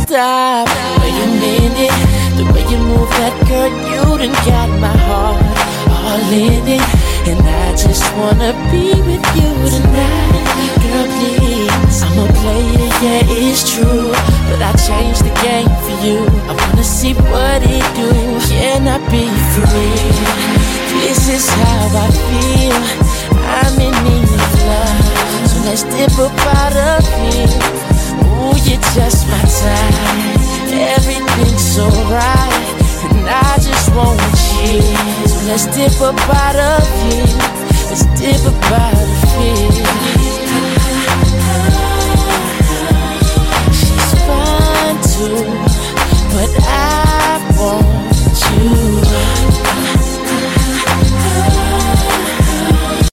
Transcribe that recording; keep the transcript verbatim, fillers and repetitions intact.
stop. The way you mean it, the way you move that girl, you done got my heart all in it. And I just wanna be with you tonight. Girl, please, I'm a player, yeah, it's true, but I changed the game for you. I wanna see what it do. Can I be free? This is how I feel. I'm in need of love, so let's dip up out of here. Ooh, you're just my type. Everything's so right, and I just want you. So let's dip up out of here. Let's dip up out of here.